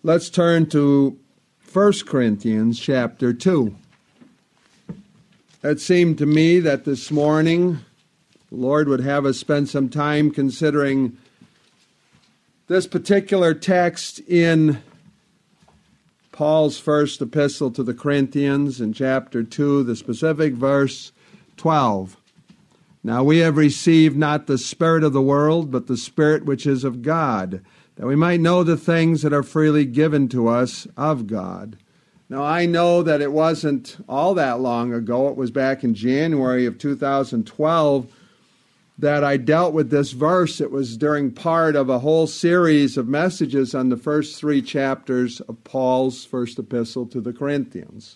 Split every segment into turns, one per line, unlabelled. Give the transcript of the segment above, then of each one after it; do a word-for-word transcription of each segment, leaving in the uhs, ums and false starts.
Let's turn to First Corinthians chapter two. It seemed to me that this morning the Lord would have us spend some time considering this particular text in Paul's first epistle to the Corinthians in chapter two, the specific verse twelve. Now we have received not the spirit of the world, but the Spirit which is of God, that we might know the things that are freely given to us of God. Now I know that it wasn't all that long ago, it was back in January of two thousand twelve, that I dealt with this verse. It was during part of a whole series of messages on the first three chapters of Paul's first epistle to the Corinthians.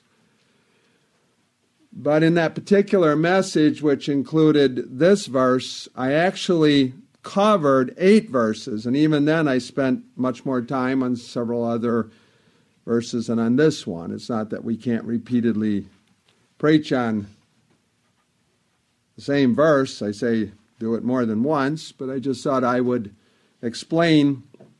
But in that particular message, which included this verse, I actually covered eight verses, and even then I spent much more time on several other verses than on this one. It's not that we can't repeatedly preach on the same verse. I say do it more than once, but I just thought I would explain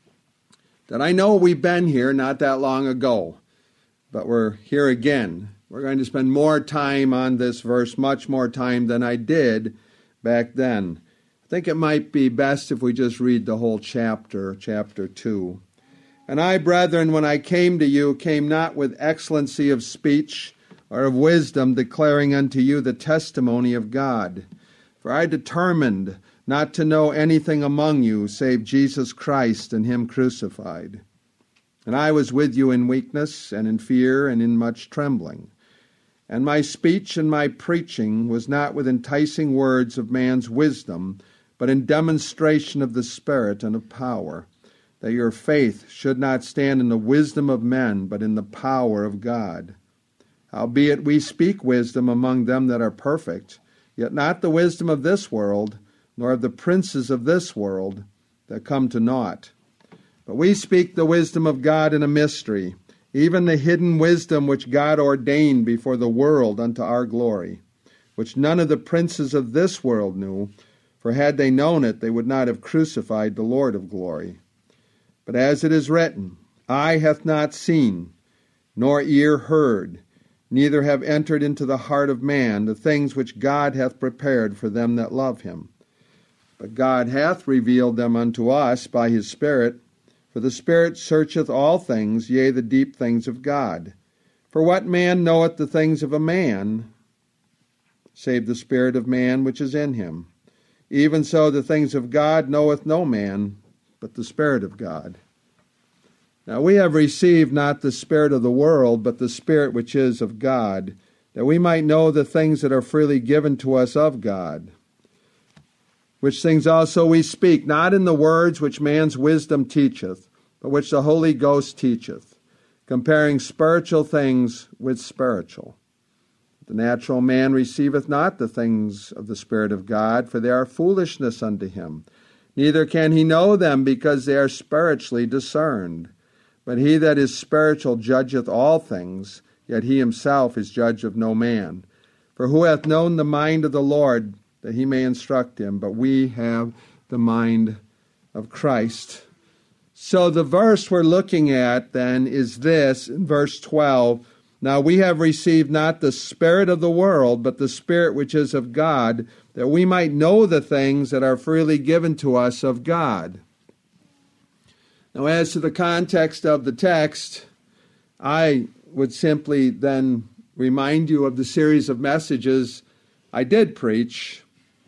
that I know we've been here not that long ago, but we're here again. We're going to spend more time on this verse, much more time than I did back then. I think it might be best if we just read the whole chapter, chapter two. And I, brethren, when I came to you, came not with excellency of speech or of wisdom, declaring unto you the testimony of God. For I determined not to know anything among you save Jesus Christ and him crucified. And I was with you in weakness and in fear and in much trembling. And my speech and my preaching was not with enticing words of man's wisdom, but in demonstration of the Spirit and of power, that your faith should not stand in the wisdom of men, but in the power of God. Howbeit we speak wisdom among them that are perfect, yet not the wisdom of this world, nor of the princes of this world that come to naught. But we speak the wisdom of God in a mystery, even the hidden wisdom which God ordained before the world unto our glory, which none of the princes of this world knew, for had they known it, they would not have crucified the Lord of glory. But as it is written, eye hath not seen, nor ear heard, neither have entered into the heart of man the things which God hath prepared for them that love him. But God hath revealed them unto us by his Spirit, for the Spirit searcheth all things, yea, the deep things of God. For what man knoweth the things of a man, save the spirit of man which is in him? Even so the things of God knoweth no man, but the Spirit of God. Now we have received not the spirit of the world, but the Spirit which is of God, that we might know the things that are freely given to us of God. Which things also we speak, not in the words which man's wisdom teacheth, but which the Holy Ghost teacheth, comparing spiritual things with spiritual. The natural man receiveth not the things of the Spirit of God, for they are foolishness unto him. Neither can he know them, because they are spiritually discerned. But he that is spiritual judgeth all things, yet he himself is judge of no man. For who hath known the mind of the Lord, that he may instruct him? But we have the mind of Christ. So the verse we're looking at then is this, in verse twelve. Now we have received not the spirit of the world, but the Spirit which is of God, that we might know the things that are freely given to us of God. Now as to the context of the text, I would simply then remind you of the series of messages I did preach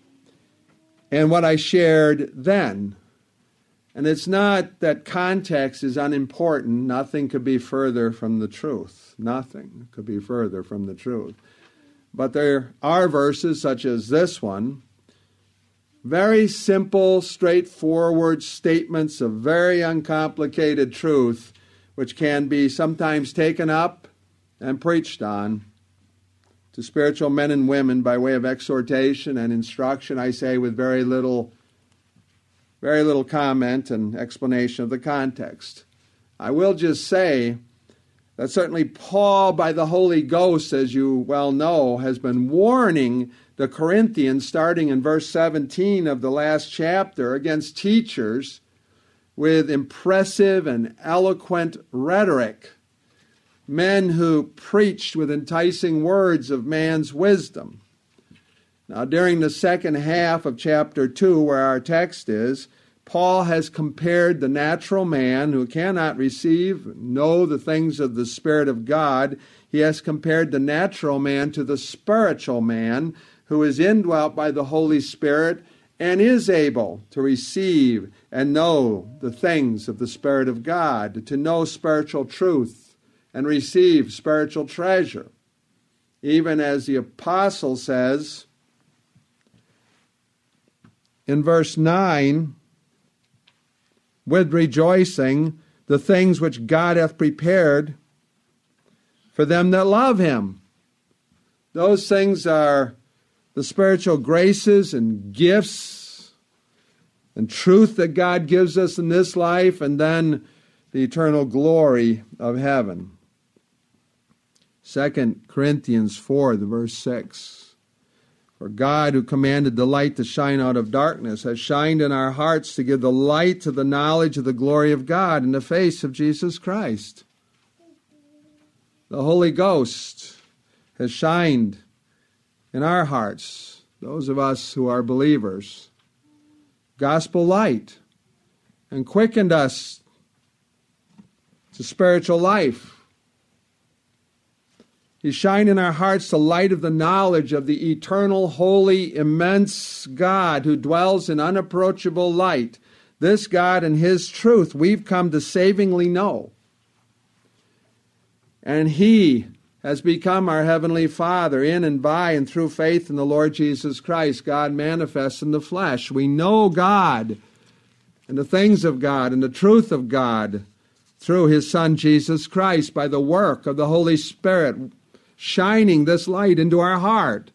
and what I shared then. And it's not that context is unimportant. Nothing could be further from the truth. Nothing could be further from the truth. But there are verses such as this one, very simple, straightforward statements of very uncomplicated truth, which can be sometimes taken up and preached on to spiritual men and women by way of exhortation and instruction, I say, with very little Very little comment and explanation of the context. I will just say that certainly Paul, by the Holy Ghost, as you well know, has been warning the Corinthians, starting in verse seventeen of the last chapter, against teachers with impressive and eloquent rhetoric, men who preached with enticing words of man's wisdom. Now, during the second half of chapter two, where our text is, Paul has compared the natural man who cannot receive, know the things of the Spirit of God. He has compared the natural man to the spiritual man who is indwelt by the Holy Spirit and is able to receive and know the things of the Spirit of God, to know spiritual truth and receive spiritual treasure. Even as the apostle says in verse nine, with rejoicing, the things which God hath prepared for them that love him. Those things are the spiritual graces and gifts and truth that God gives us in this life, and then the eternal glory of heaven. Second Corinthians four, the verse six. For God, who commanded the light to shine out of darkness, has shined in our hearts to give the light to the knowledge of the glory of God in the face of Jesus Christ. The Holy Ghost has shined in our hearts, those of us who are believers, gospel light, and quickened us to spiritual life. He shined in our hearts the light of the knowledge of the eternal, holy, immense God who dwells in unapproachable light. This God and His truth we've come to savingly know. And He has become our Heavenly Father in and by and through faith in the Lord Jesus Christ, God manifest in the flesh. We know God and the things of God and the truth of God through His Son Jesus Christ by the work of the Holy Spirit, shining this light into our heart,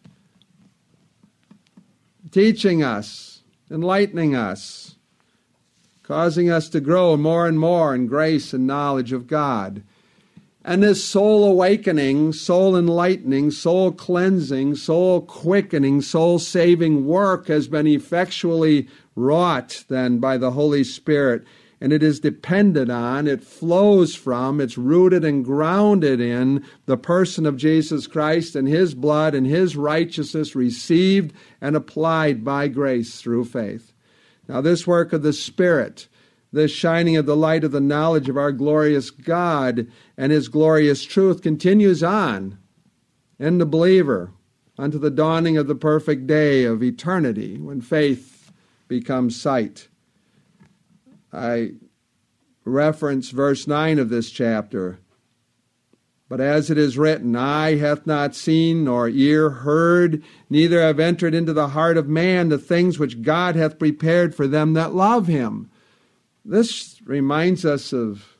teaching us, enlightening us, causing us to grow more and more in grace and knowledge of God. And this soul awakening, soul enlightening, soul cleansing, soul quickening, soul saving work has been effectually wrought then by the Holy Spirit. And it is dependent on, it flows from, it's rooted and grounded in the person of Jesus Christ and His blood and His righteousness received and applied by grace through faith. Now this work of the Spirit, this shining of the light of the knowledge of our glorious God and His glorious truth continues on in the believer unto the dawning of the perfect day of eternity when faith becomes sight. I reference verse nine of this chapter. But as it is written, eye hath not seen, nor ear heard, neither have entered into the heart of man the things which God hath prepared for them that love Him. This reminds us of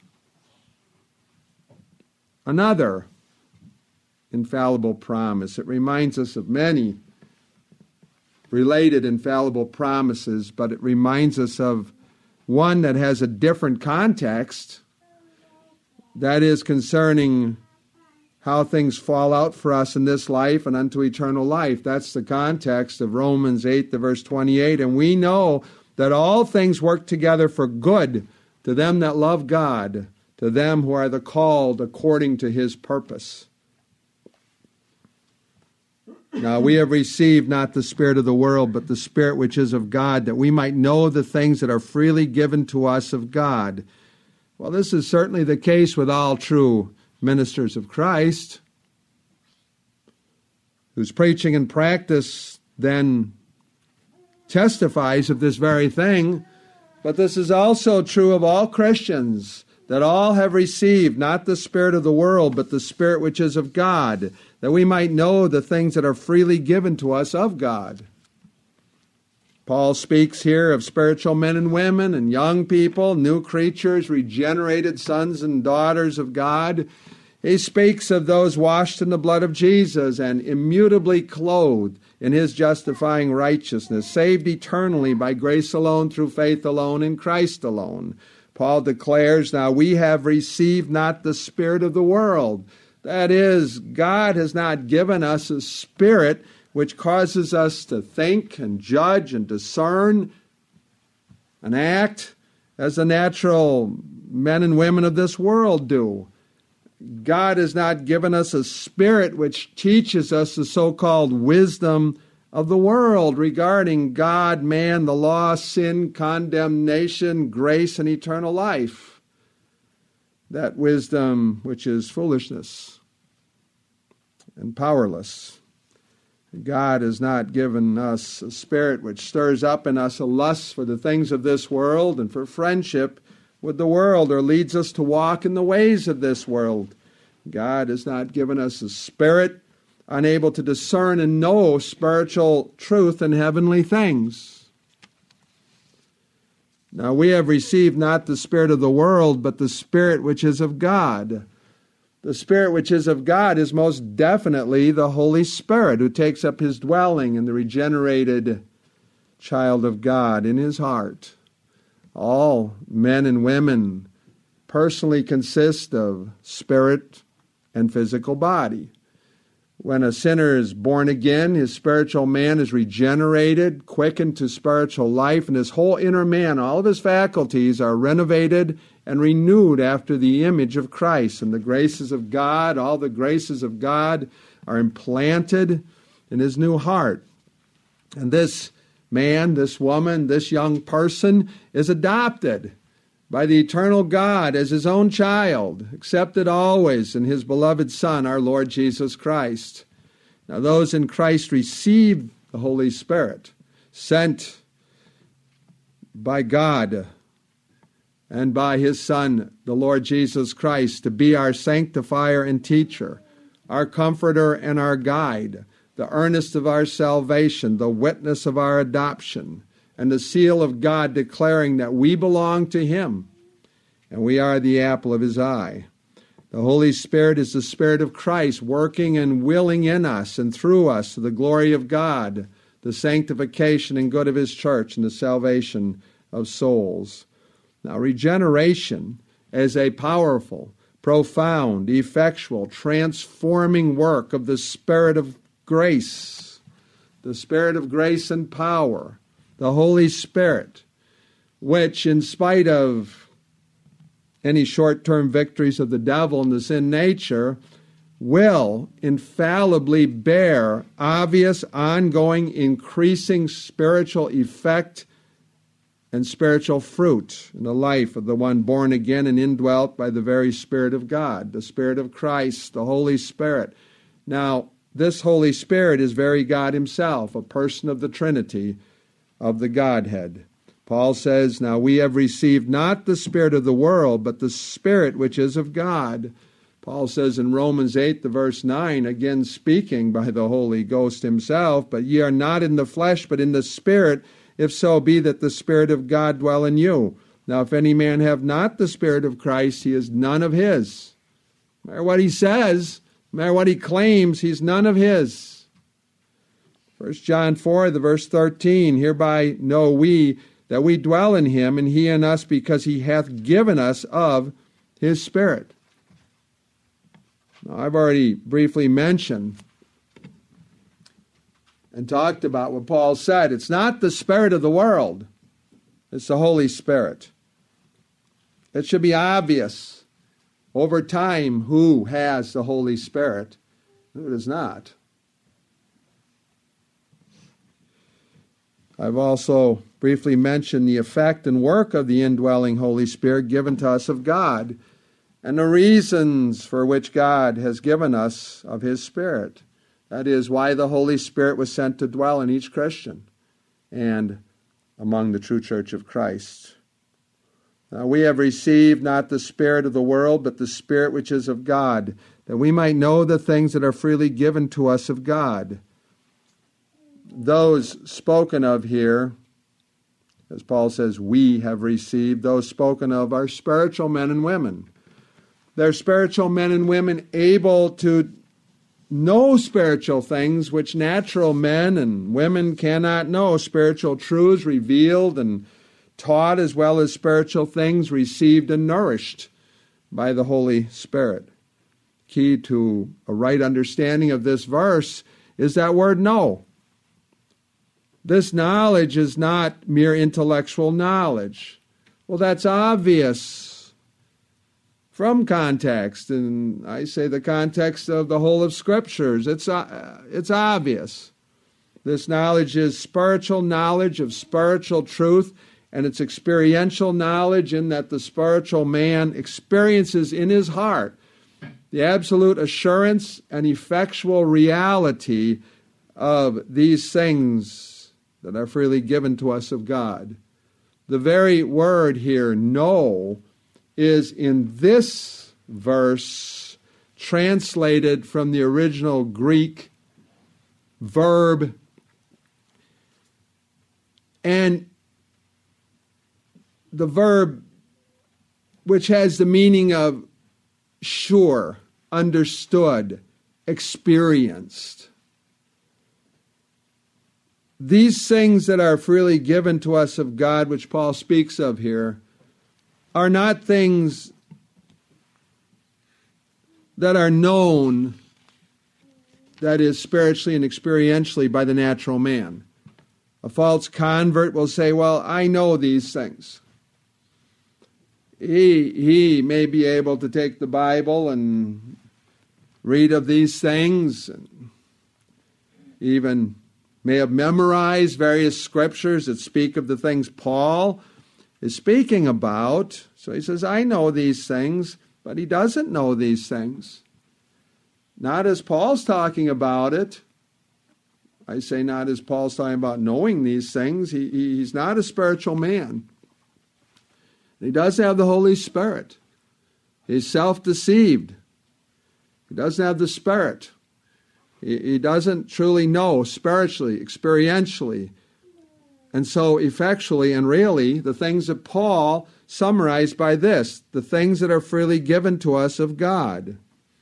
another infallible promise. It reminds us of many related infallible promises, but it reminds us of one that has a different context, that is concerning how things fall out for us in this life and unto eternal life. That's the context of Romans eight, the verse twenty-eight. And we know that all things work together for good to them that love God, to them who are the called according to His purpose. Now we have received not the spirit of the world, but the Spirit which is of God, that we might know the things that are freely given to us of God. Well, this is certainly the case with all true ministers of Christ, whose preaching and practice then testifies of this very thing. But this is also true of all Christians, that all have received not the spirit of the world, but the Spirit which is of God, that we might know the things that are freely given to us of God. Paul speaks here of spiritual men and women and young people, new creatures, regenerated sons and daughters of God. He speaks of those washed in the blood of Jesus and immutably clothed in His justifying righteousness, saved eternally by grace alone, through faith alone, in Christ alone. Paul declares, now we have received not the spirit of the world. That is, God has not given us a spirit which causes us to think and judge and discern and act as the natural men and women of this world do. God has not given us a spirit which teaches us the so-called wisdom of the world regarding God, man, the law, sin, condemnation, grace, and eternal life. That wisdom which is foolishness and powerless. God has not given us a spirit which stirs up in us a lust for the things of this world and for friendship with the world, or leads us to walk in the ways of this world. God has not given us a spirit unable to discern and know spiritual truth and heavenly things. Now we have received not the spirit of the world, but the Spirit which is of God. The Spirit which is of God is most definitely the Holy Spirit, who takes up his dwelling in the regenerated child of God in his heart. All men and women personally consist of spirit and physical body. When a sinner is born again, his spiritual man is regenerated, quickened to spiritual life, and his whole inner man, all of his faculties, are renovated and renewed after the image of Christ. And the graces of God, all the graces of God, are implanted in his new heart. And this man, this woman, this young person is adopted by the eternal God as his own child, accepted always in his beloved Son, our Lord Jesus Christ. Now those in Christ receive the Holy Spirit, sent by God and by his Son, the Lord Jesus Christ, to be our sanctifier and teacher, our comforter and our guide, the earnest of our salvation, the witness of our adoption, and the seal of God declaring that we belong to him, and we are the apple of his eye. The Holy Spirit is the Spirit of Christ working and willing in us and through us to the glory of God, the sanctification and good of his church, and the salvation of souls. Now, regeneration is a powerful, profound, effectual, transforming work of the Spirit of grace, the Spirit of grace and power, the Holy Spirit, which, in spite of any short-term victories of the devil and the sin nature, will infallibly bear obvious, ongoing, increasing spiritual effect and spiritual fruit in the life of the one born again and indwelt by the very Spirit of God, the Spirit of Christ, the Holy Spirit. Now, this Holy Spirit is very God himself, a person of the Trinity, of the Godhead. Paul says, now we have received not the spirit of the world, but the Spirit which is of God. Paul says in Romans eight, the verse nine, again speaking by the Holy Ghost himself, but ye are not in the flesh, but in the Spirit, if so be that the Spirit of God dwell in you. Now if any man have not the Spirit of Christ, he is none of his. No matter what he says, no matter what he claims, he's none of his. First John four, the verse thirteen, hereby know we that we dwell in him, and he in us, because he hath given us of his Spirit. Now, I've already briefly mentioned and talked about what Paul said. It's not the spirit of the world. It's the Holy Spirit. It should be obvious over time who has the Holy Spirit, who does not. I've also briefly mentioned the effect and work of the indwelling Holy Spirit given to us of God, and the reasons for which God has given us of his Spirit. That is why the Holy Spirit was sent to dwell in each Christian and among the true church of Christ. Now, we have received not the spirit of the world, but the Spirit which is of God, that we might know the things that are freely given to us of God. Those spoken of here, as Paul says, we have received, those spoken of are spiritual men and women. They're spiritual men and women able to know spiritual things which natural men and women cannot know. Spiritual truths revealed and taught, as well as spiritual things received and nourished by the Holy Spirit. Key to a right understanding of this verse is that word know. This knowledge is not mere intellectual knowledge. Well, that's obvious from context, and I say the context of the whole of Scriptures. It's, uh, it's obvious. This knowledge is spiritual knowledge of spiritual truth, and it's experiential knowledge in that the spiritual man experiences in his heart the absolute assurance and effectual reality of these things that are freely given to us of God. The very word here, know, is in this verse translated from the original Greek verb, and the verb which has the meaning of sure, understood, experienced. These things that are freely given to us of God, which Paul speaks of here, are not things that are known, that is, spiritually and experientially by the natural man. A false convert will say, well, I know these things. He, he may be able to take the Bible and read of these things, and even may have memorized various scriptures that speak of the things Paul is speaking about. So he says, I know these things, but he doesn't know these things. Not as Paul's talking about it. I say not as Paul's talking about knowing these things. He, he's not a spiritual man. He doesn't have the Holy Spirit. He's self-deceived. He doesn't have the Spirit. He, he doesn't truly know spiritually, experientially, and so effectually and really the things that Paul summarized by this, the things that are freely given to us of God.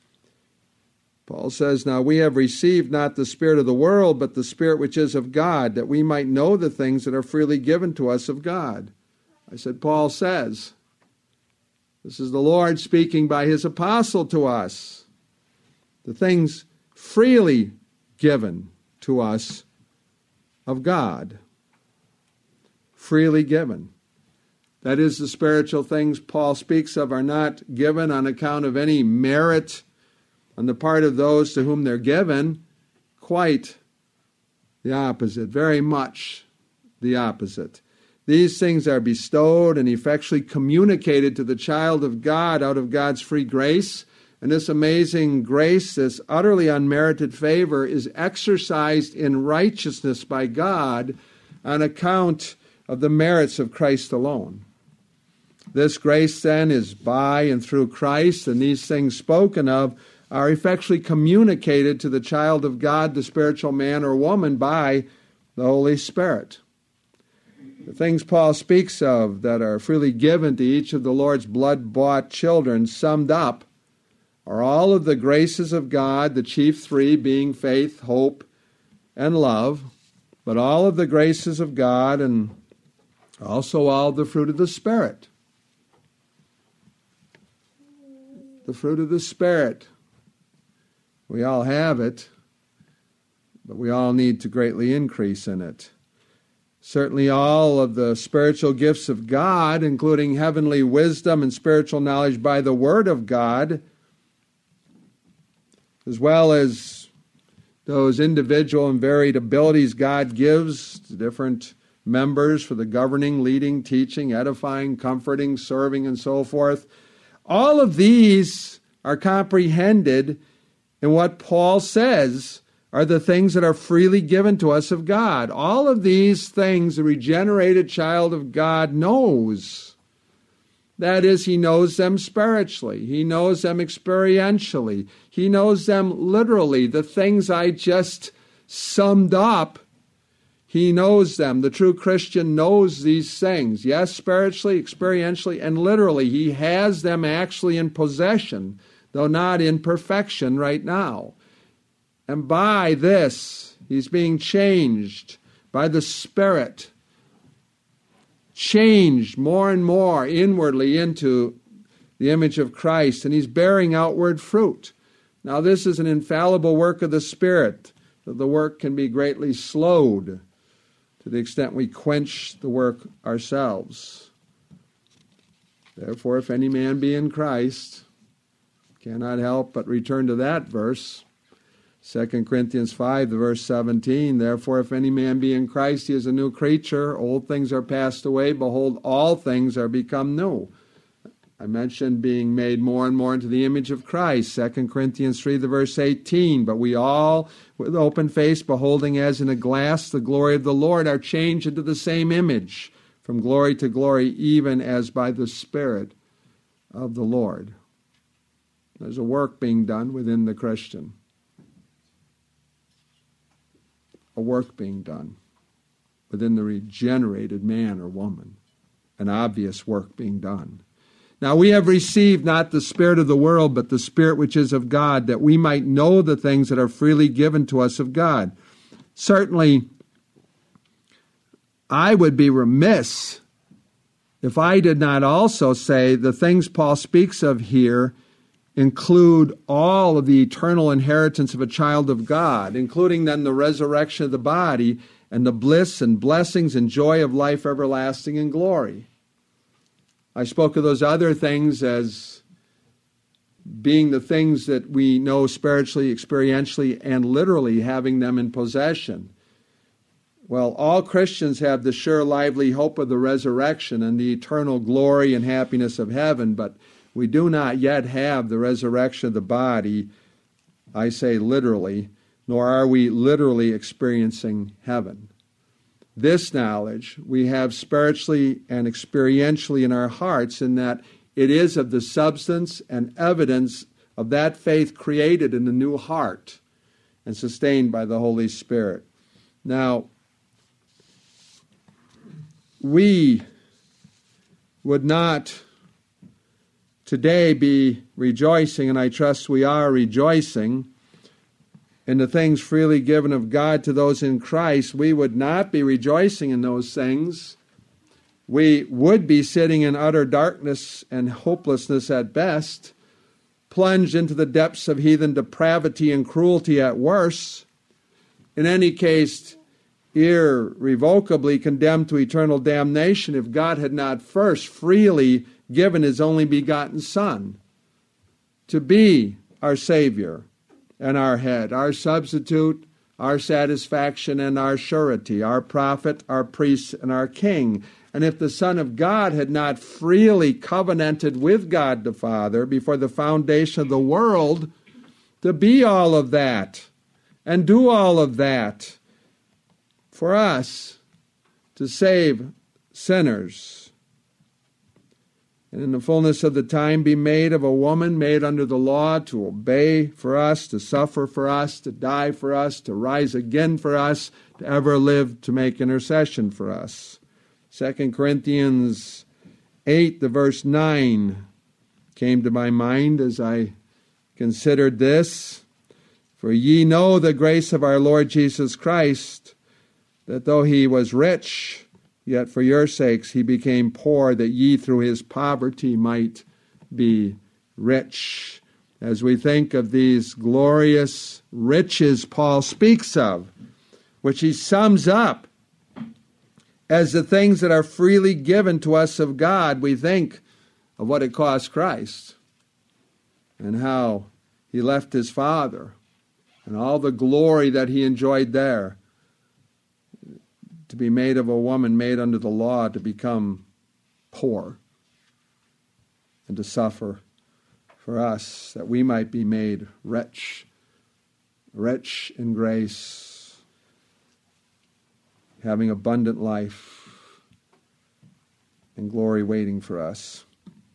Paul says, now we have received not the spirit of the world, but the Spirit which is of God, that we might know the things that are freely given to us of God. I said, Paul says, this is the Lord speaking by his apostle to us. The things freely given to us of God. Freely given. That is, the spiritual things Paul speaks of are not given on account of any merit on the part of those to whom they're given. Quite the opposite. Very much the opposite. These things are bestowed and effectually communicated to the child of God out of God's free grace. And this amazing grace, this utterly unmerited favor, is exercised in righteousness by God on account of the merits of Christ alone. This grace, then, is by and through Christ, and these things spoken of are effectually communicated to the child of God, the spiritual man or woman, by the Holy Spirit. The things Paul speaks of that are freely given to each of the Lord's blood-bought children, summed up, are all of the graces of God, the chief three being faith, hope, and love, but all of the graces of God and also all the fruit of the Spirit. The fruit of the Spirit. We all have it, but we all need to greatly increase in it. Certainly all of the spiritual gifts of God, including heavenly wisdom and spiritual knowledge by the Word of God, as well as those individual and varied abilities God gives to different members for the governing, leading, teaching, edifying, comforting, serving, and so forth. All of these are comprehended in what Paul says are the things that are freely given to us of God. All of these things the regenerated child of God knows. That is, he knows them spiritually. He knows them experientially. He knows them literally. The things I just summed up, he knows them. The true Christian knows these things. Yes, spiritually, experientially, and literally. He has them actually in possession, though not in perfection right now. And by this, he's being changed by the Spirit, changed more and more inwardly into the image of Christ, and he's bearing outward fruit. Now, this is an infallible work of the Spirit. The work can be greatly slowed to the extent we quench the work ourselves. Therefore, if any man be in Christ, cannot help but return to that verse. Second Corinthians five, the verse seventeen, therefore, if any man be in Christ, he is a new creature. Old things are passed away. Behold, all things are become new. I mentioned being made more and more into the image of Christ. Second Corinthians three, the verse eighteen, but we all, with open face, beholding as in a glass the glory of the Lord, are changed into the same image, from glory to glory, even as by the Spirit of the Lord. There's a work being done within the Christian. A work being done within the regenerated man or woman. An obvious work being done. Now we have received not the spirit of the world, but the Spirit which is of God, that we might know the things that are freely given to us of God. Certainly, I would be remiss if I did not also say the things Paul speaks of here include all of the eternal inheritance of a child of God, including then the resurrection of the body and the bliss and blessings and joy of life everlasting and glory. I spoke of those other things as being the things that we know spiritually, experientially, and literally having them in possession. Well, all Christians have the sure, lively hope of the resurrection and the eternal glory and happiness of heaven, but we do not yet have the resurrection of the body, I say literally, nor are we literally experiencing heaven. This knowledge we have spiritually and experientially in our hearts, in that it is of the substance and evidence of that faith created in the new heart and sustained by the Holy Spirit. Now, we would not today be rejoicing, and I trust we are rejoicing, in the things freely given of God to those in Christ. We would not be rejoicing in those things. We would be sitting in utter darkness and hopelessness at best, plunged into the depths of heathen depravity and cruelty at worst. In any case, irrevocably condemned to eternal damnation if God had not first freely given His only begotten Son to be our Savior and our head, our substitute, our satisfaction, and our surety, our prophet, our priest, and our king. And if the Son of God had not freely covenanted with God the Father before the foundation of the world to be all of that and do all of that for us to save sinners, and in the fullness of the time be made of a woman made under the law, to obey for us, to suffer for us, to die for us, to rise again for us, to ever live to make intercession for us. Second Corinthians eight, the verse nine, came to my mind as I considered this. For ye know the grace of our Lord Jesus Christ, that though He was rich, yet for your sakes He became poor, that ye through His poverty might be rich. As we think of these glorious riches Paul speaks of, which he sums up as the things that are freely given to us of God, we think of what it cost Christ and how He left His Father and all the glory that He enjoyed there, to be made of a woman made under the law, to become poor and to suffer for us, that we might be made rich, rich in grace, having abundant life and glory waiting for us.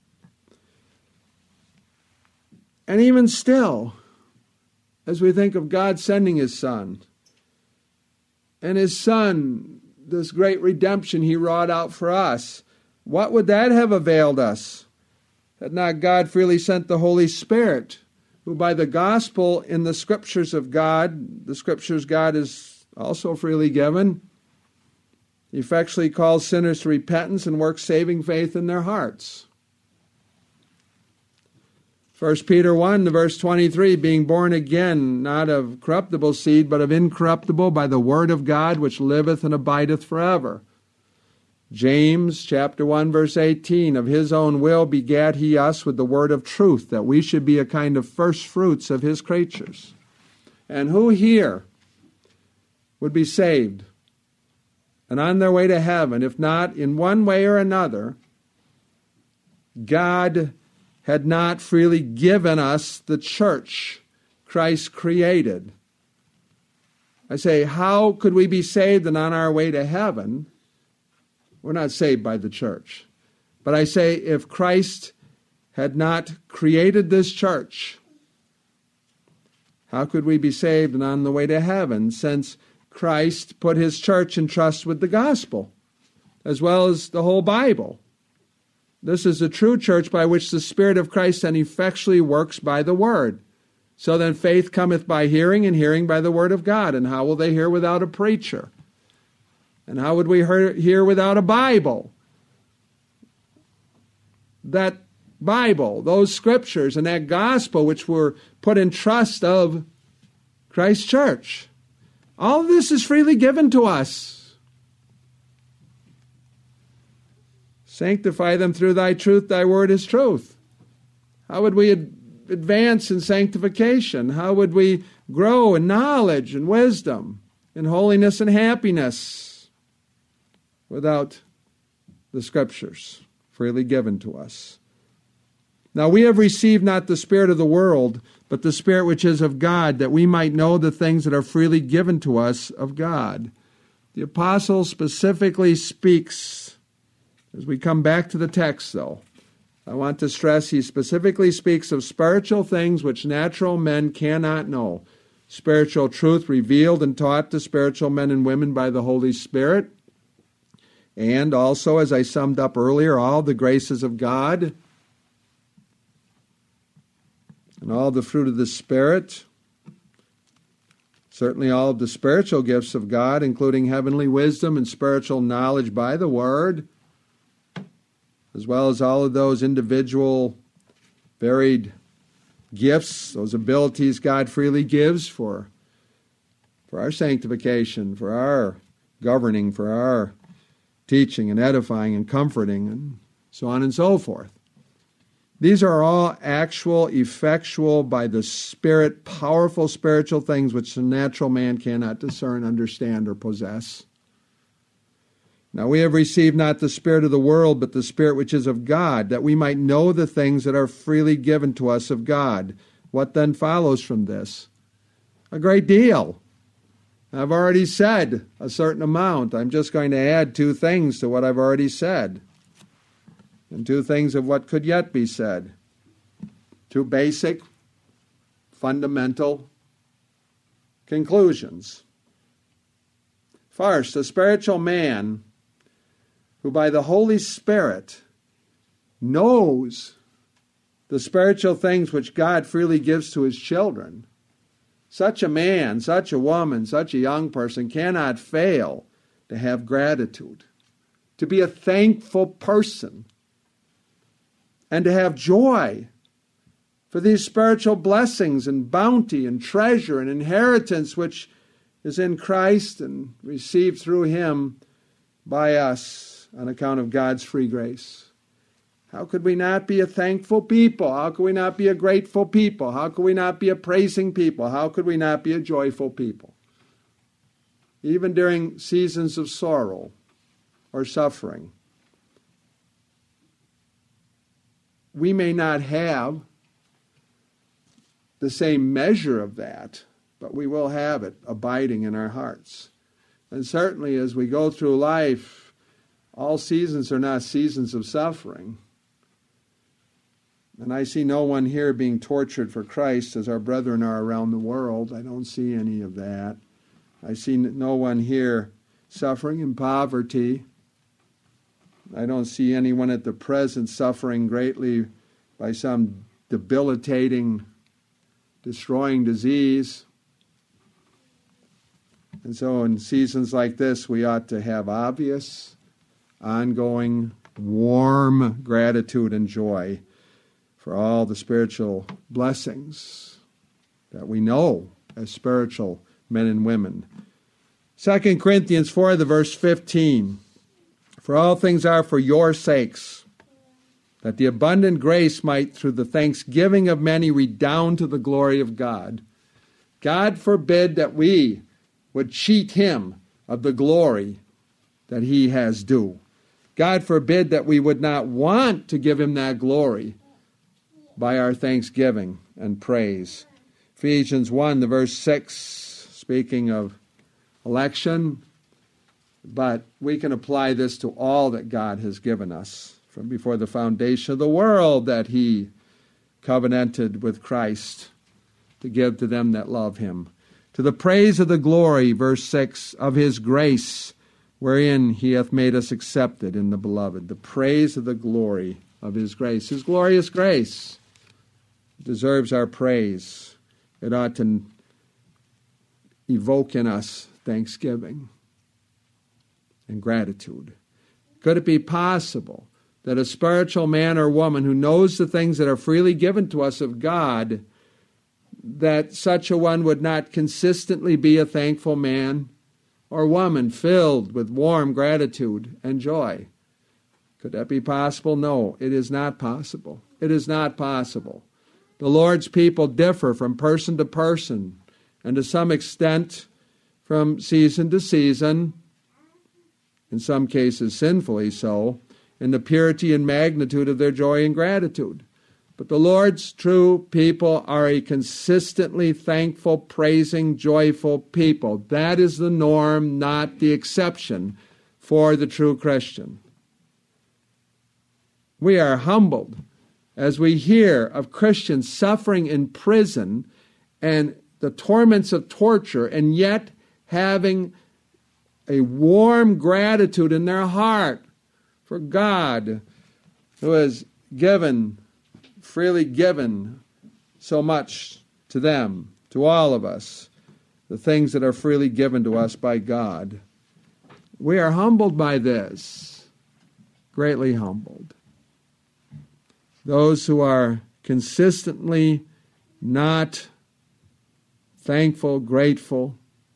And even still, as we think of God sending His Son, and His Son, this great redemption He wrought out for us, what would that have availed us, had not God freely sent the Holy Spirit, who by the gospel in the Scriptures of God, the Scriptures God is also freely given, effectually calls sinners to repentance and works saving faith in their hearts. First Peter one, verse twenty-three, being born again, not of corruptible seed, but of incorruptible, by the word of God, which liveth and abideth forever. James chapter one, verse eighteen, of his own will begat he us with the word of truth, that we should be a kind of first fruits of his creatures. And who here would be saved and on their way to heaven, if not in one way or another, God had not freely given us the church Christ created? I say, how could we be saved and on our way to heaven? We're not saved by the church. But I say, if Christ had not created this church, how could we be saved and on the way to heaven, since Christ put his church in trust with the gospel, as well as the whole Bible? This is the true church by which the Spirit of Christ then effectually works by the word. So then faith cometh by hearing, and hearing by the word of God. And how will they hear without a preacher? And how would we hear without a Bible? That Bible, those scriptures, and that gospel which were put in trust of Christ's church. All of this is freely given to us. Sanctify them through thy truth, thy word is truth. How would we ad- advance in sanctification? How would we grow in knowledge and wisdom, in holiness and happiness, without the scriptures freely given to us? Now we have received not the spirit of the world, but the Spirit which is of God, that we might know the things that are freely given to us of God. The apostle specifically speaks, as we come back to the text though, I want to stress he specifically speaks of spiritual things which natural men cannot know. Spiritual truth revealed and taught to spiritual men and women by the Holy Spirit. And also, as I summed up earlier, all the graces of God and all the fruit of the Spirit. Certainly all of the spiritual gifts of God, including heavenly wisdom and spiritual knowledge by the Word, as well as all of those individual varied gifts, those abilities God freely gives for, for our sanctification, for our governing, for our teaching and edifying and comforting, and so on and so forth. These are all actual, effectual, by the Spirit, powerful spiritual things which the natural man cannot discern, understand, or possess. Now we have received not the spirit of the world, but the Spirit which is of God, that we might know the things that are freely given to us of God. What then follows from this? A great deal. I've already said a certain amount. I'm just going to add two things to what I've already said, and two things of what could yet be said. Two basic, fundamental conclusions. First, a spiritual man who by the Holy Spirit knows the spiritual things which God freely gives to his children, such a man, such a woman, such a young person cannot fail to have gratitude, to be a thankful person, and to have joy for these spiritual blessings and bounty and treasure and inheritance which is in Christ and received through him by us on account of God's free grace. How could we not be a thankful people? How could we not be a grateful people? How could we not be a praising people? How could we not be a joyful people? Even during seasons of sorrow or suffering. We may not have the same measure of that, but we will have it abiding in our hearts. And certainly as we go through life, all seasons are not seasons of suffering. And I see no one here being tortured for Christ as our brethren are around the world. I don't see any of that. I see no one here suffering in poverty. I don't see anyone at the present suffering greatly by some debilitating, destroying disease. And so in seasons like this, we ought to have obvious, ongoing, warm gratitude and joy for all the spiritual blessings that we know as spiritual men and women. Second Corinthians four, the verse fifteen. For all things are for your sakes, that the abundant grace might, through the thanksgiving of many, redound to the glory of God. God forbid that we would cheat him of the glory that he has due. God forbid that we would not want to give him that glory by our thanksgiving and praise. Ephesians one, the verse six, speaking of election, but we can apply this to all that God has given us from before the foundation of the world, that he covenanted with Christ to give to them that love him. To the praise of the glory, verse six, of his grace, wherein he hath made us accepted in the beloved. The praise of the glory of his grace. His glorious grace deserves our praise. It ought to evoke in us thanksgiving and gratitude. Could it be possible that a spiritual man or woman who knows the things that are freely given to us of God, that such a one would not consistently be a thankful man or woman filled with warm gratitude and joy? Could that be possible? No, it is not possible. It is not possible. The Lord's people differ from person to person, and to some extent from season to season, in some cases sinfully so, in the purity and magnitude of their joy and gratitude. But the Lord's true people are a consistently thankful, praising, joyful people. That is the norm, not the exception for the true Christian. We are humbled as we hear of Christians suffering in prison and the torments of torture, and yet having a warm gratitude in their heart for God, who has given, freely given so much to them, to all of us, the things that are freely given to us by God. We are humbled by this, greatly humbled. Those who are consistently not thankful, grateful,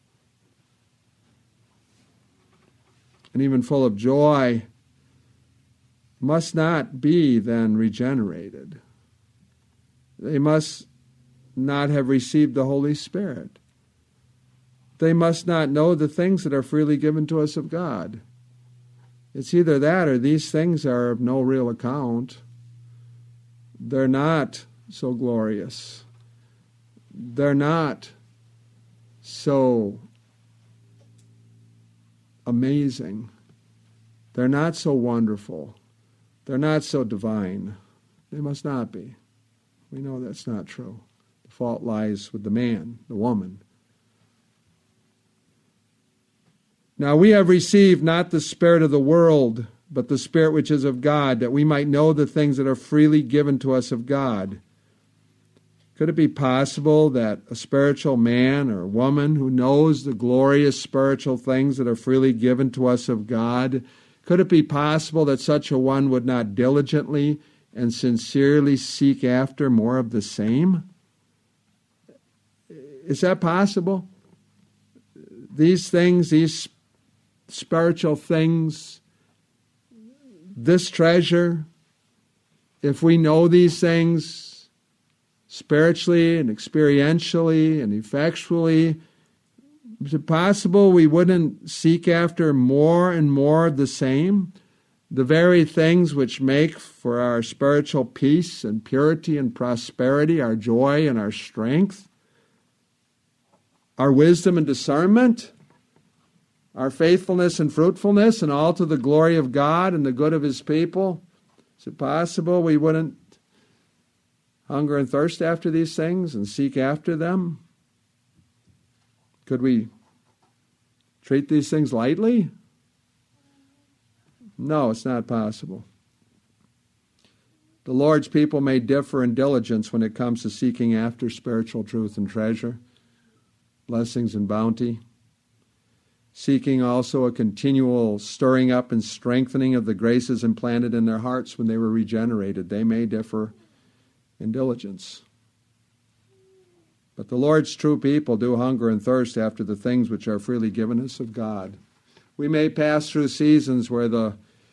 and even full of joy must not be then regenerated. They must not have received the Holy Spirit. They must not know the things that are freely given to us of God. It's either that or these things are of no real account. They're not so glorious. They're not so amazing. They're not so wonderful. They're not so divine. They must not be. We know that's not true. The fault lies with the man, the woman. Now we have received not the spirit of the world, but the Spirit which is of God, that we might know the things that are freely given to us of God. Could it be possible that a spiritual man or woman who knows the glorious spiritual things that are freely given to us of God, could it be possible that such a one would not diligently and sincerely seek after more of the same? Is that possible? These things, these spiritual things, this treasure, if we know these things spiritually and experientially and effectually, is it possible we wouldn't seek after more and more of the same? The very things which make for our spiritual peace and purity and prosperity, our joy and our strength, our wisdom and discernment, our faithfulness and fruitfulness, and all to the glory of God and the good of his people. Is it possible we wouldn't hunger and thirst after these things and seek after them? Could we treat these things lightly? No, it's not possible. The Lord's people may differ in diligence when it comes to seeking after spiritual truth and treasure, blessings and bounty, seeking also a continual stirring up and strengthening of the graces implanted in their hearts when they were regenerated. They may differ in diligence. But the Lord's true people do hunger and thirst after the things which are freely given us of God. We may pass through seasons where the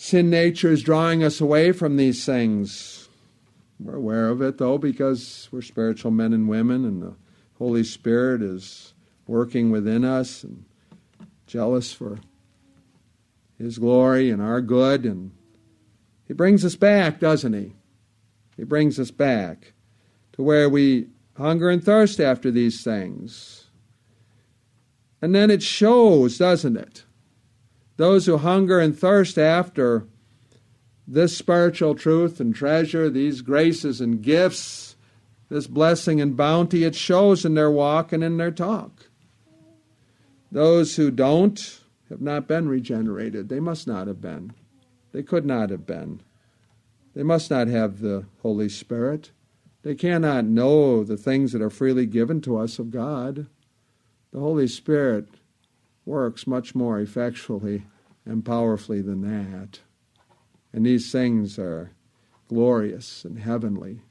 sin nature is drawing us away from these things. We're aware of it, though, because we're spiritual men and women, and the Holy Spirit is working within us and jealous for His glory and our good, and He brings us back, doesn't He? He brings us back to where we hunger and thirst after these things. And then it shows, doesn't it? Those who hunger and thirst after this spiritual truth and treasure, these graces and gifts, this blessing and bounty, it shows in their walk and in their talk. Those who don't have not been regenerated. They must not have been. They could not have been. They must not have the Holy Spirit. They cannot know the things that are freely given to us of God. The Holy Spirit works much more effectually and powerfully than that. And these things are glorious and heavenly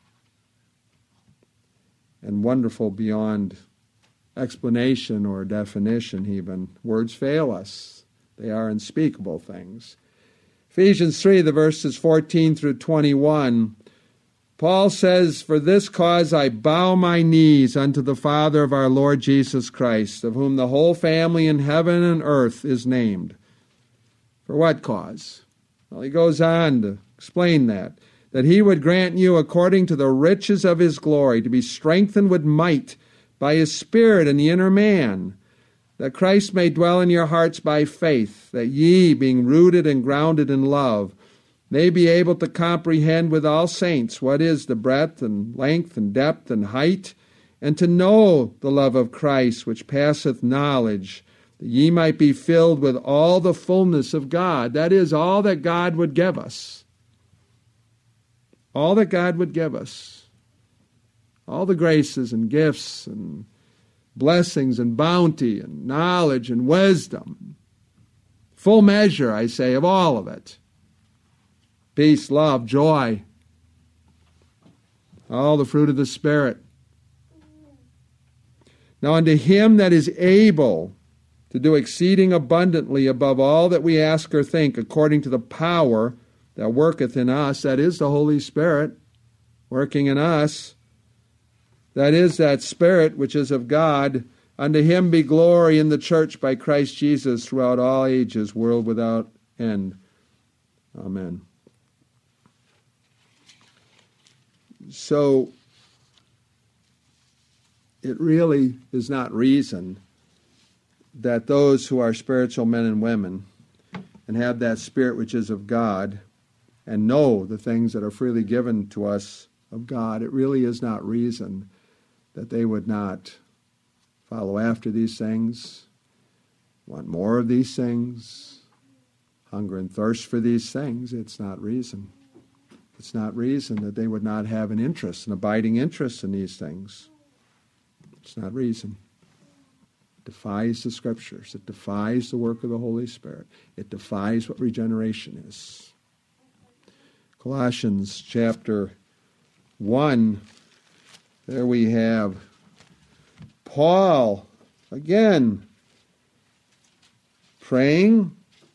and wonderful beyond explanation or definition even. Words fail us. They are unspeakable things. Ephesians three, the verses fourteen through twenty-one, Paul says, "For this cause I bow my knees unto the Father of our Lord Jesus Christ, of whom the whole family in heaven and earth is named." For what cause? Well, he goes on to explain that. That He would grant you, according to the riches of His glory, to be strengthened with might by His Spirit in the inner man, that Christ may dwell in your hearts by faith, that ye, being rooted and grounded in love, may be able to comprehend with all saints what is the breadth and length and depth and height, and to know the love of Christ, which passeth knowledge, that ye might be filled with all the fullness of God. That is, all that God would give us. All that God would give us. All the graces and gifts and blessings and bounty and knowledge and wisdom. Full measure, I say, of all of it. Peace, love, joy. All the fruit of the Spirit. Now unto Him that is able to do exceeding abundantly above all that we ask or think, according to the power that worketh in us, that is the Holy Spirit working in us, that is that Spirit which is of God, unto Him be glory in the church by Christ Jesus throughout all ages, world without end. Amen. So, it really is not reason that those who are spiritual men and women and have that Spirit which is of God and know the things that are freely given to us of God, it really is not reason that they would not follow after these things, want more of these things, hunger and thirst for these things. It's not reason. It's not reason that they would not have an interest, an abiding interest in these things. It's not reason. It defies the Scriptures. It defies the work of the Holy Spirit. It defies what regeneration is. Colossians chapter one, there we have Paul, again, praying.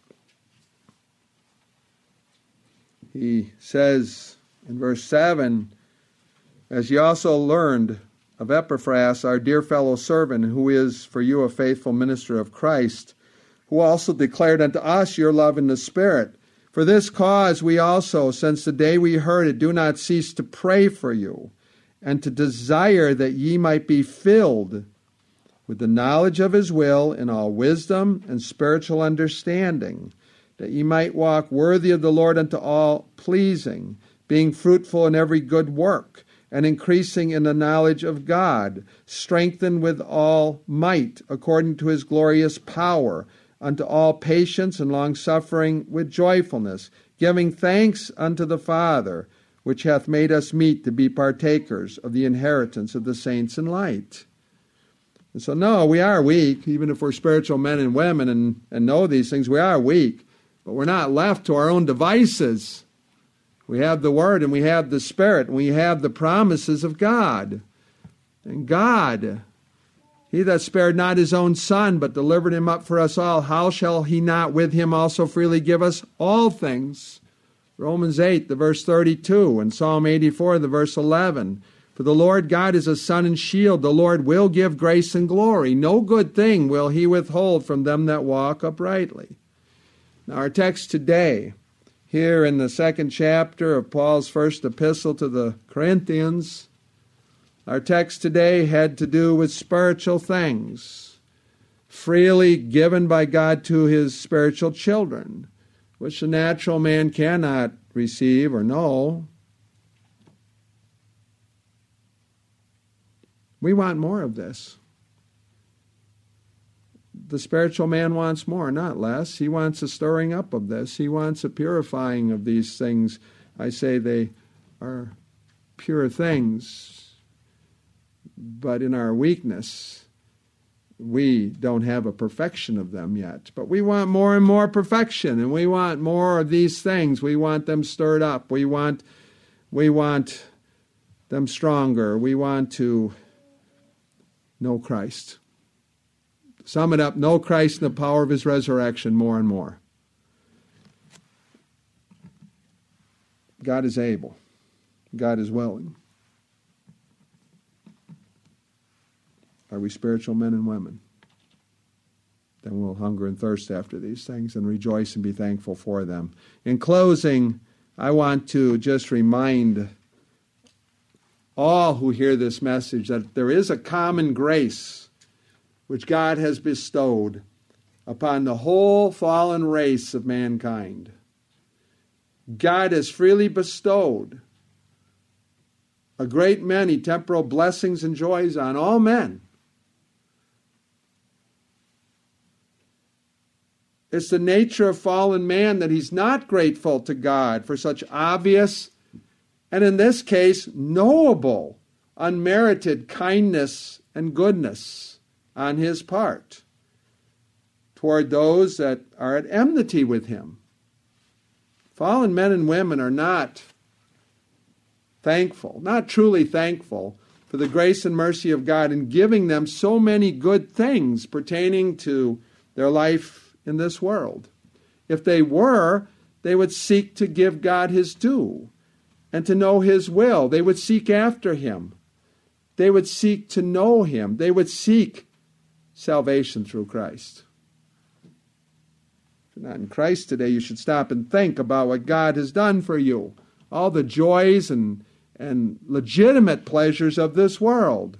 He says in verse seven, "As ye also learned of Epaphras, our dear fellow servant, who is for you a faithful minister of Christ, who also declared unto us your love in the Spirit. For this cause we also, since the day we heard it, do not cease to pray for you, and to desire that ye might be filled with the knowledge of His will in all wisdom and spiritual understanding, that ye might walk worthy of the Lord unto all pleasing, being fruitful in every good work, and increasing in the knowledge of God, strengthened with all might, according to His glorious power, unto all patience and longsuffering with joyfulness, giving thanks unto the Father, which hath made us meet to be partakers of the inheritance of the saints in light." And so, no, we are weak, even if we're spiritual men and women and, and know these things, we are weak, but we're not left to our own devices. We have the Word and we have the Spirit and we have the promises of God. And God, He that spared not his own Son, but delivered him up for us all, how shall he not with him also freely give us all things? Romans eight, the verse thirty-two, and Psalm eighty-four, the verse eleven. For the Lord God is a sun and shield. The Lord will give grace and glory. No good thing will he withhold from them that walk uprightly. Now our text today, here in the second chapter of Paul's first epistle to the Corinthians, our text today had to do with spiritual things, freely given by God to his spiritual children, which the natural man cannot receive or know. We want more of this. The spiritual man wants more, not less. He wants a stirring up of this. He wants a purifying of these things. I say they are pure things, but in our weakness, we don't have a perfection of them yet. But we want more and more perfection, and we want more of these things. We want them stirred up. We want, we want them stronger. We want to know Christ. Sum it up, know Christ and the power of his resurrection more and more. God is able. God is willing. Are we spiritual men and women? Then we'll hunger and thirst after these things and rejoice and be thankful for them. In closing, I want to just remind all who hear this message that there is a common grace which God has bestowed upon the whole fallen race of mankind. God has freely bestowed a great many temporal blessings and joys on all men. It's the nature of fallen man that he's not grateful to God for such obvious and in this case, knowable, unmerited kindness and goodness on his part toward those that are at enmity with him. Fallen men and women are not thankful, not truly thankful for the grace and mercy of God in giving them so many good things pertaining to their life in this world. If they were, they would seek to give God his due and to know his will. They would seek after him. They would seek to know him. They would seek salvation through Christ. If you're not in Christ today, you should stop and think about what God has done for you. All the joys and, and legitimate pleasures of this world.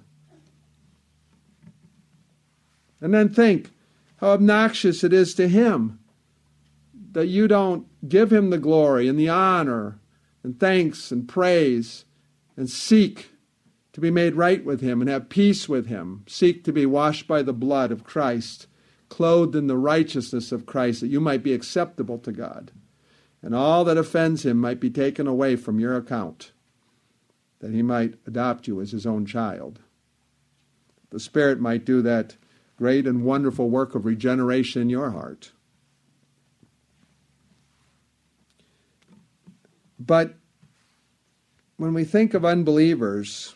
And then think how obnoxious it is to him that you don't give him the glory and the honor and thanks and praise, and seek to be made right with him and have peace with him. Seek to be washed by the blood of Christ, clothed in the righteousness of Christ, that you might be acceptable to God, and all that offends him might be taken away from your account, that he might adopt you as his own child. The Spirit might do that great and wonderful work of regeneration in your heart. But when we think of unbelievers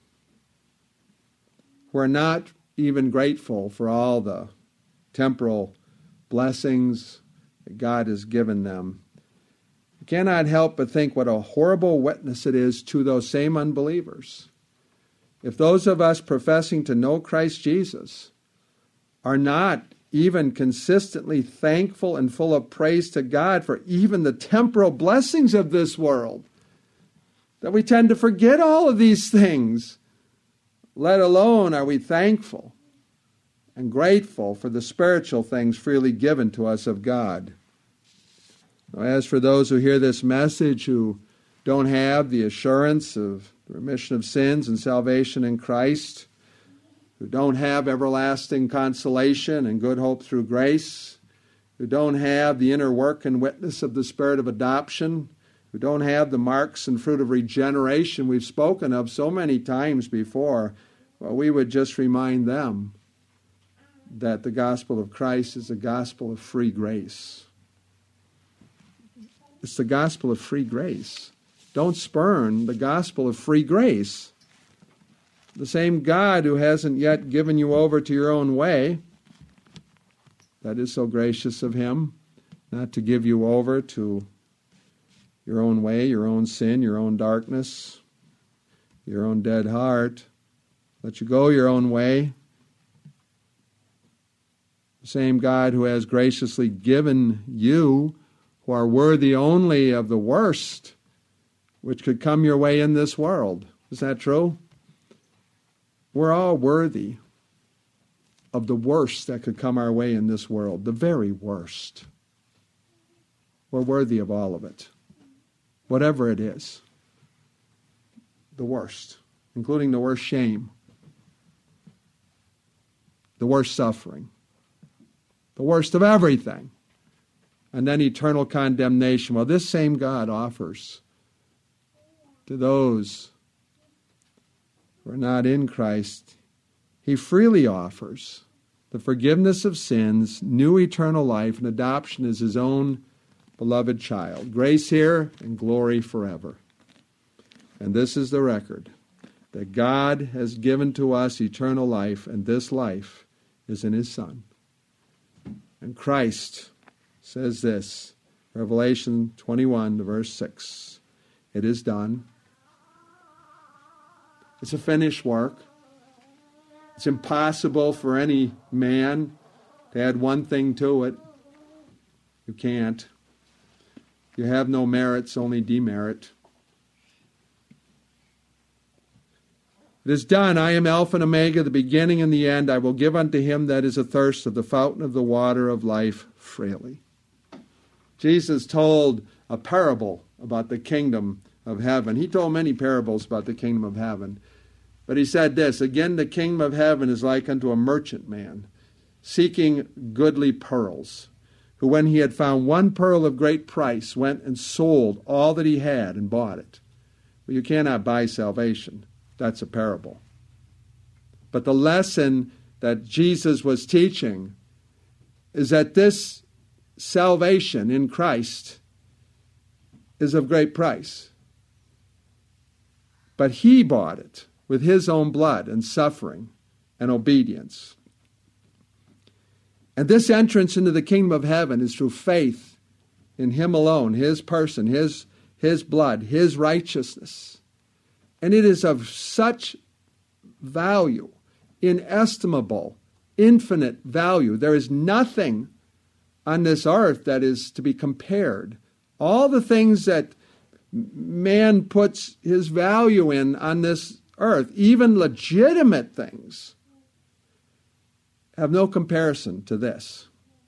who are not even grateful for all the temporal blessings that God has given them, we cannot help but think what a horrible witness it is to those same unbelievers. If those of us professing to know Christ Jesus are not even consistently thankful and full of praise to God for even the temporal blessings of this world, that we tend to forget all of these things, let alone are we thankful and grateful for the spiritual things freely given to us of God. Now, as for those who hear this message who don't have the assurance of the remission of sins and salvation in Christ, who don't have everlasting consolation and good hope through grace, who don't have the inner work and witness of the Spirit of adoption, who don't have the marks and fruit of regeneration we've spoken of so many times before, well, we would just remind them that the gospel of Christ is a gospel of free grace. It's the gospel of free grace. Don't spurn the gospel of free grace. the same God who hasn't yet given you over to your own way, that is so gracious of him, not to give you over to your own way, your own sin, your own darkness, your own dead heart, let you go your own way. The same God who has graciously given you, who are worthy only of the worst which could come your way in this world. Is that true? We're all worthy of the worst that could come our way in this world, the very worst. We're worthy of all of it, whatever it is. The worst, including the worst shame, the worst suffering, the worst of everything, and then eternal condemnation. Well, this same God offers to those who are not in Christ, he freely offers the forgiveness of sins, new eternal life, and adoption as his own beloved child. Grace here and glory forever. And this is the record, that God has given to us eternal life, and this life is in his Son. And Christ says this, Revelation twenty-one, verse six, it is done. It's a finished work. It's impossible for any man to add one thing to it. You can't. You have no merits, only demerit. It is done. I am Alpha and Omega, the beginning and the end. I will give unto him that is athirst of the fountain of the water of life freely. Jesus told a parable about the kingdom of heaven. He told many parables about the kingdom of heaven. But he said this, again, the kingdom of heaven is like unto a merchant man, seeking goodly pearls, who when he had found one pearl of great price, went and sold all that he had and bought it. Well, you cannot buy salvation. That's a parable. But the lesson that Jesus was teaching is that this salvation in Christ is of great price. But he bought it with his own blood and suffering and obedience. And this entrance into the kingdom of heaven is through faith in him alone, his person, his, his blood, his righteousness. And it is of such value, inestimable, infinite value. There is nothing on this earth that is to be compared. All the things that man puts his value in on this earth, even legitimate things, have no comparison to this.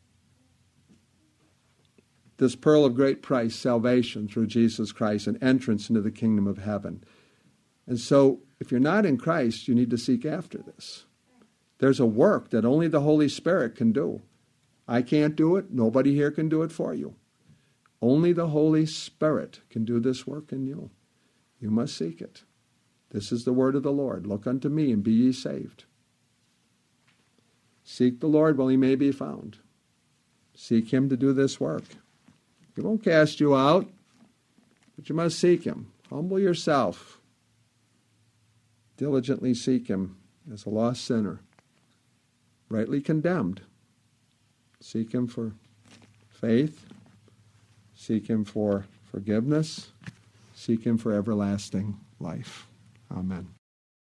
This pearl of great price, salvation through Jesus Christ, an entrance into the kingdom of heaven. And so, if you're not in Christ, you need to seek after this. There's a work that only the Holy Spirit can do. I can't do it. Nobody here can do it for you. Only the Holy Spirit can do this work in you. You must seek it. This is the word of the Lord. Look unto me and be ye saved. Seek the Lord while he may be found. Seek him to do this work. He won't cast you out, but you must seek him. Humble yourself. Diligently seek him as a lost sinner, rightly condemned. Seek him for faith. Seek him for forgiveness. Seek him for everlasting life. Amen.